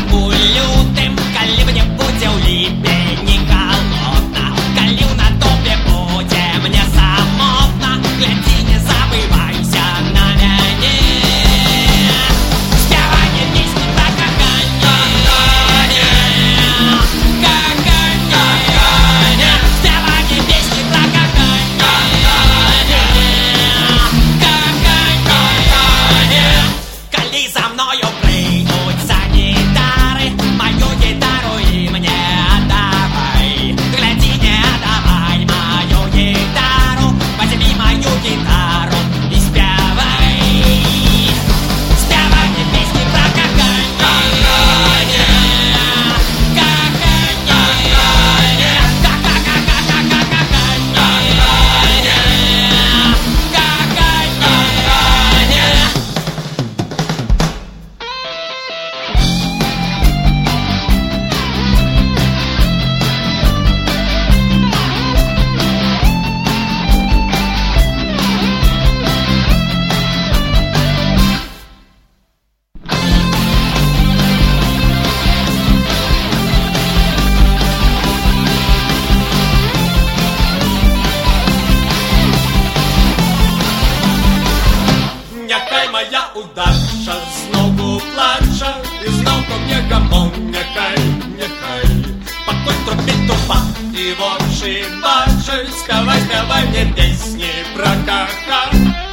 у лютым, калі мне будзе ў ліпені халодна, калі ў натопе будзе мне самотна, глядзі, не забывайся на мяне. Спяванне песні пра каханне, каханне, спяванне песні пра каханне, каханне. Калі за мною прыйдуць санітары, маю гітару і мне аддавай. Глядзі, не аддавай маю гітару, возьми мою гітару і спявай. Спяванне песні пра каханне, каханне, Няхай моя удача знову плача, і знов ко мне гамон, няхай, няхай. Пакуль трубіць труба і вочы бачаць, спявай, спявай мне песні пра каханне.